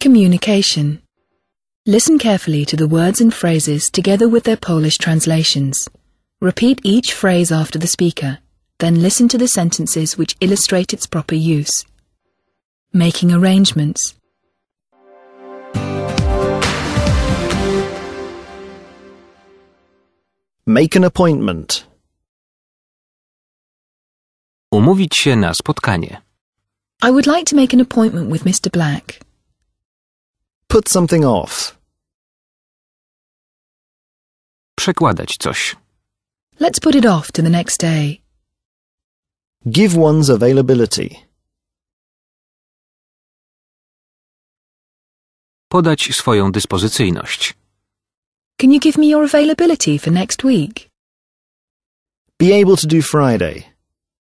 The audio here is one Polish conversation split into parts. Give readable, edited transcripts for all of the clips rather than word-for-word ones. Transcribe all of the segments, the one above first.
Communication. Listen carefully to the words and phrases together with their Polish translations. Repeat each phrase after the speaker, then listen to the sentences which illustrate its proper use. Making arrangements. Make an appointment. Umówić się na spotkanie. I would like to make an appointment with Mr. Black. Put something off. Przekładać coś. Let's put it off to the next day. Give one's availability. Podać swoją dyspozycyjność. Can you give me your availability for next week? Be able to do Friday.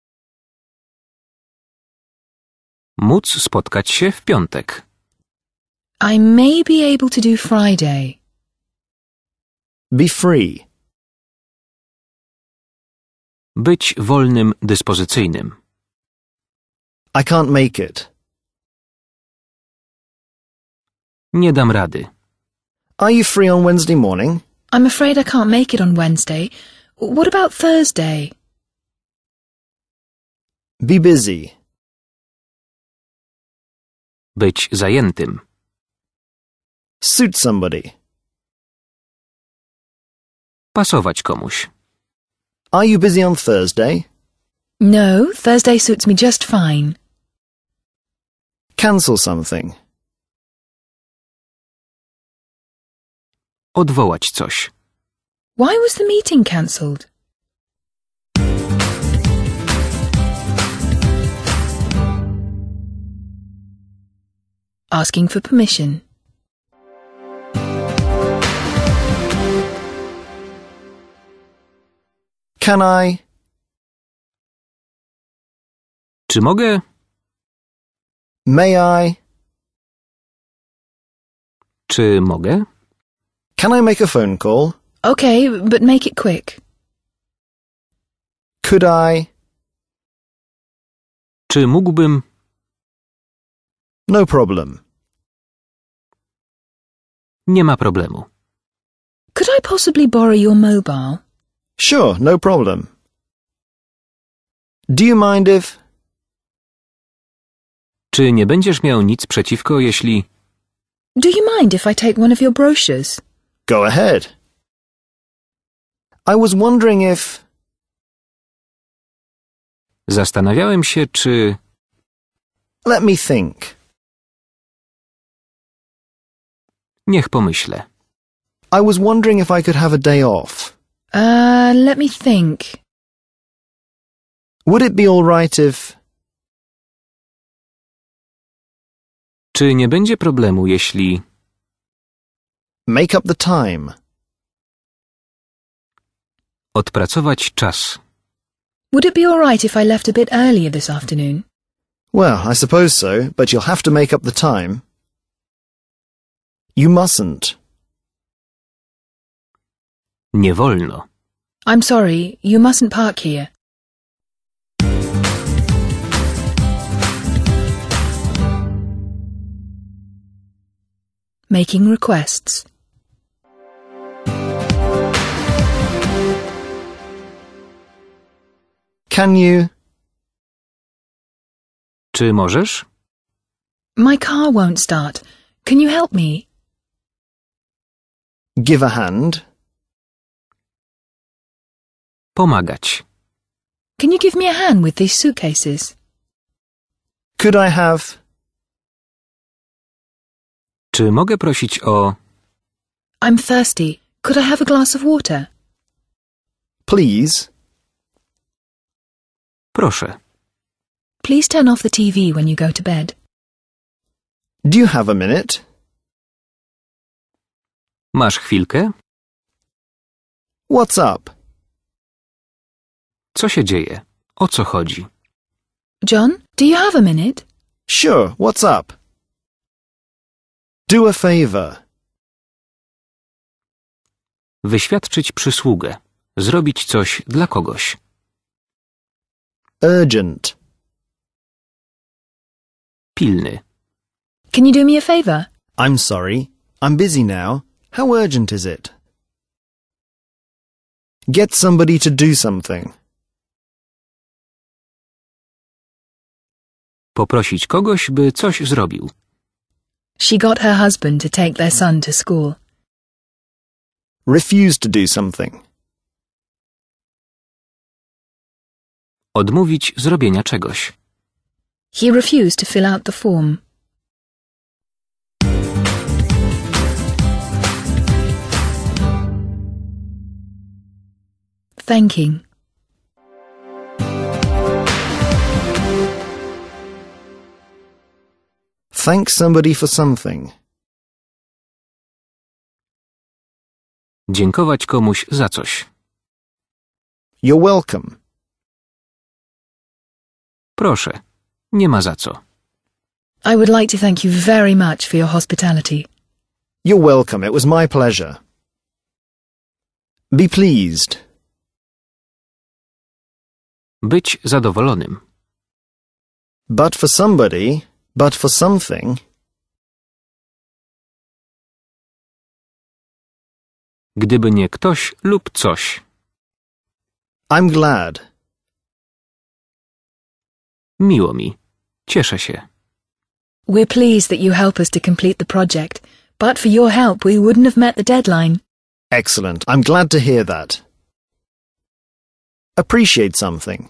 Móc spotkać się w piątek. I may be able to do Friday. Be free. Być wolnym dyspozycyjnym. I can't make it. Nie dam rady. Are you free on Wednesday morning? I'm afraid I can't make it on Wednesday. What about Thursday? Be busy. Być zajętym. Suit somebody. Pasować komuś. Are you busy on Thursday? No, Thursday suits me just fine. Cancel something. Odwołać coś. Why was the meeting cancelled? Asking for permission. Can I? Czy mogę? May I? Czy mogę? Can I make a phone call? Okay, but make it quick. Could I? Czy mógłbym? No problem. Nie ma problemu. Could I possibly borrow your mobile? Sure, no problem. Do you mind if? Czy nie będziesz miał nic przeciwko, jeśli... Do you mind if I take one of your brochures? Go ahead. I was wondering if... Zastanawiałem się, czy... Let me think. Niech pomyślę. I was wondering if I could have a day off. Let me think. Would it be all right if... Czy nie będzie problemu, jeśli... Make up the time. Odpracować czas. Would it be all right if I left a bit earlier this afternoon? Well, I suppose so, but you'll have to make up the time. You mustn't. Nie wolno. I'm sorry, you mustn't park here. Making requests. Can you? Czy możesz? My car won't start. Can you help me? Give a hand. Pomagać. Can you give me a hand with these suitcases? Could I have? Czy mogę prosić o... I'm thirsty. Could I have a glass of water? Please. Proszę. Please turn off the TV when you go to bed. Do you have a minute? Masz chwilkę? What's up? Co się dzieje? O co chodzi? John, do you have a minute? Sure, what's up? Do a favor. Wyświadczyć przysługę. Zrobić coś dla kogoś. Urgent. Pilny. Can you do me a favor? I'm sorry. I'm busy now. How urgent is it? Get somebody to do something. Poprosić kogoś, by coś zrobił. She got her husband to take their son to school. Refuse to do something. Odmówić zrobienia czegoś. He refused to fill out the form. Thanking. Thank somebody for something. Dziękować komuś za coś. You're welcome. Proszę, nie ma za co. I would like to thank you very much for your hospitality. You're welcome. It was my pleasure. Be pleased. Być zadowolonym. But for somebody, but for something. Gdyby nie ktoś lub coś. I'm glad. Miło mi. Cieszę się. We're pleased that you help us to complete the project, but for your help we wouldn't have met the deadline. Excellent. I'm glad to hear that. Appreciate something.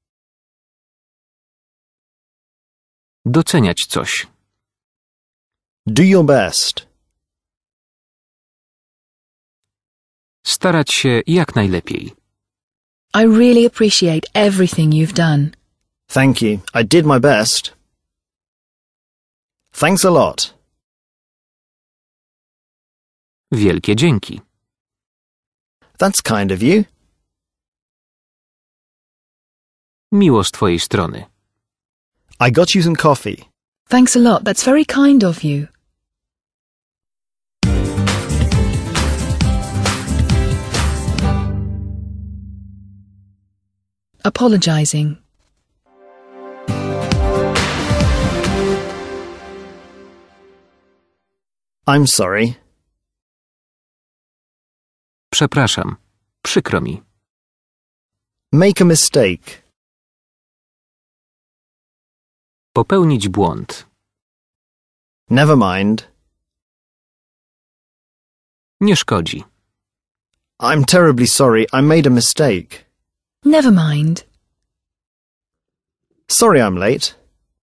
Doceniać coś. Do your best. Starać się jak najlepiej. I really appreciate everything you've done. Thank you. I did my best. Thanks a lot. Wielkie dzięki. That's kind of you. Miło z twojej strony. I got you some coffee. Thanks a lot, that's very kind of you. Apologizing. I'm sorry. Przepraszam. Przykro mi. Make a mistake. Popełnić błąd. Never mind. Nie szkodzi. I'm terribly sorry. I made a mistake. Never mind. Sorry I'm late.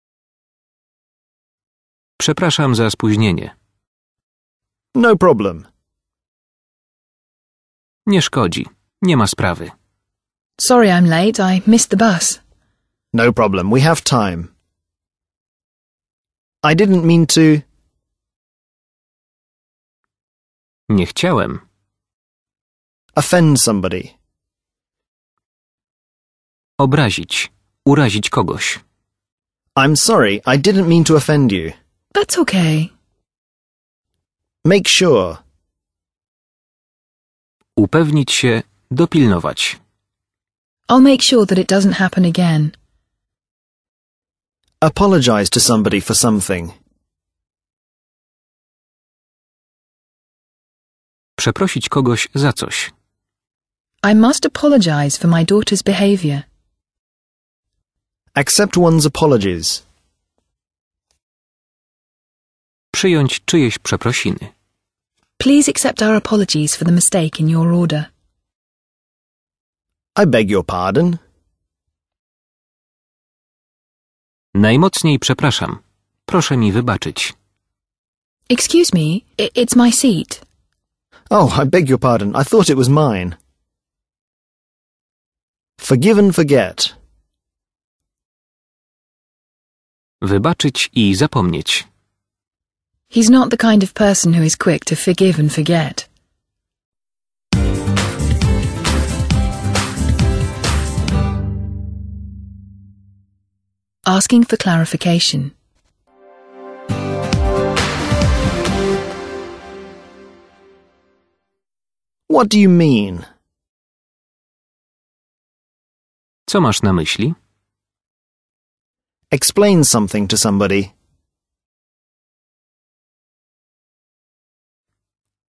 Przepraszam za spóźnienie. No problem. Nie szkodzi. Nie ma sprawy. Sorry I'm late, I missed the bus. No problem. We have time. I didn't mean to... Nie chciałem. offend somebody. Obrazić. Urazić kogoś. I'm sorry. I didn't mean to offend you. That's okay. Make sure. Upewnić się. Dopilnować. I'll make sure that it doesn't happen again. Apologize to somebody for something. Przeprosić kogoś za coś. I must apologize for my daughter's behavior. Accept one's apologies. Przyjąć czyjeś przeprosiny. Please accept our apologies for the mistake in your order. I beg your pardon. Najmocniej przepraszam. Proszę mi wybaczyć. Excuse me, it's my seat. Oh, I beg your pardon. I thought it was mine. Forgive and forget. Wybaczyć i zapomnieć. He's not the kind of person who is quick to forgive and forget. Asking for clarification. What do you mean? Co masz na myśli? Explain something to somebody.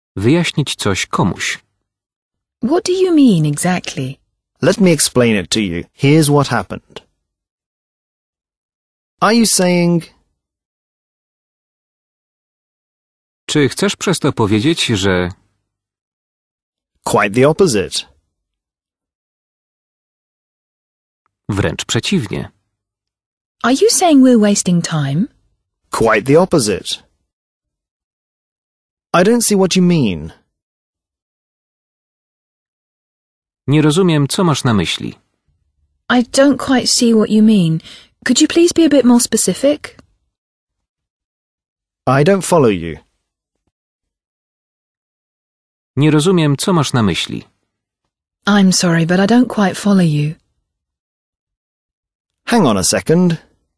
Wyjaśnić coś komuś. What do you mean exactly? Let me explain it to you. Here's what happened. Are you saying... Czy chcesz przez to powiedzieć, że... Quite the opposite. Wręcz przeciwnie. Are you saying we're wasting time? Quite the opposite. I don't see what you mean. Nie rozumiem, co masz na myśli. I don't quite see what you mean. Could you please be a bit more specific? I don't follow you. Nie rozumiem, co masz na myśli. I'm sorry, but I don't quite follow you. Hang on a second.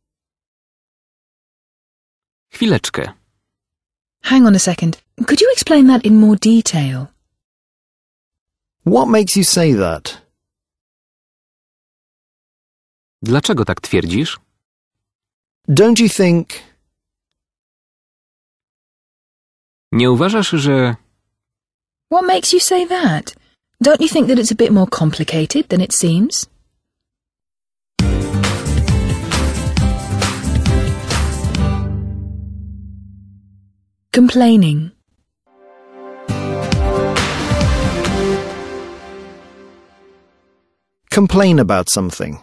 Chwileczkę. Hang on a second. Could you explain that in more detail? What makes you say that? Dlaczego tak twierdzisz? Don't you think... Nie uważasz, że... What makes you say that? Don't you think that it's a bit more complicated than it seems? Complaining. Complain about something.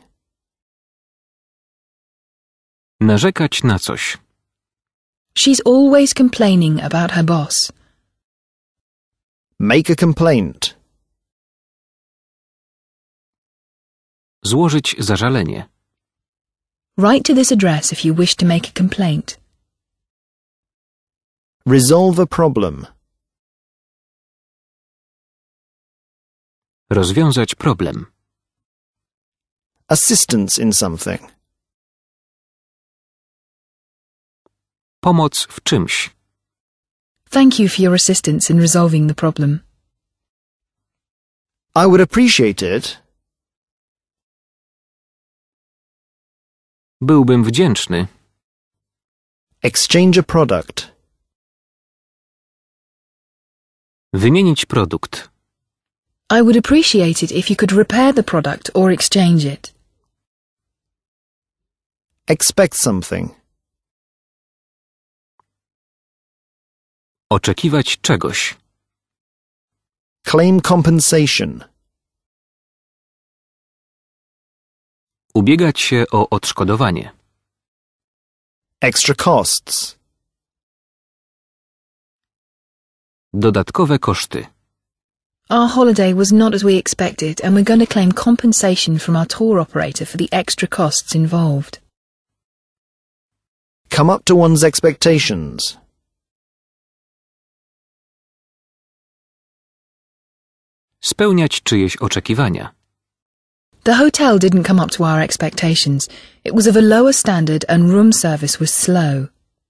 Narzekać na coś. She's always complaining about her boss. Make a complaint. Złożyć zażalenie. Write to this address if you wish to make a complaint. Resolve a problem. Rozwiązać problem. Assistance in something. Pomoc w czymś. Thank you for your assistance in resolving the problem. I would appreciate it. Byłbym wdzięczny. Exchange a product. Wymienić produkt. I would appreciate it if you could repair the product or exchange it. Expect something. Oczekiwać czegoś. Claim compensation. Ubiegać się o odszkodowanie. Extra costs. Dodatkowe koszty. Our holiday was not as we expected, and we're going to claim compensation from our tour operator for the extra costs involved. Come up to one's expectations. Spełniać czyjeś oczekiwania. The hotel didn't come up to our expectations. It was of a lower standard and room service was slow.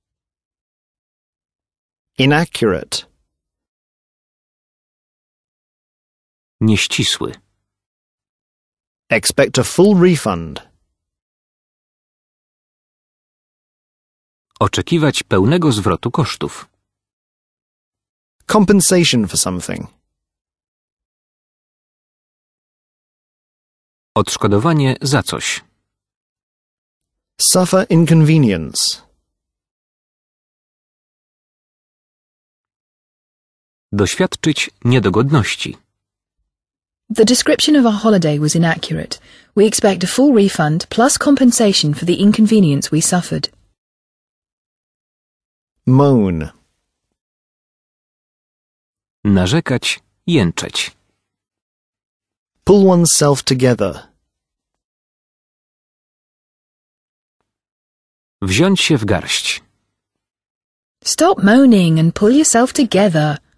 Inaccurate. Nieścisły. Expect a full refund. Oczekiwać pełnego zwrotu kosztów. Compensation for something. Odszkodowanie za coś. Suffer inconvenience. Doświadczyć niedogodności. The description of our holiday was inaccurate. We expect a full refund plus compensation for the inconvenience we suffered. Moan. Narzekać, jęczeć. Pull oneself together. Wziąć się w garść. Stop moaning and pull yourself together.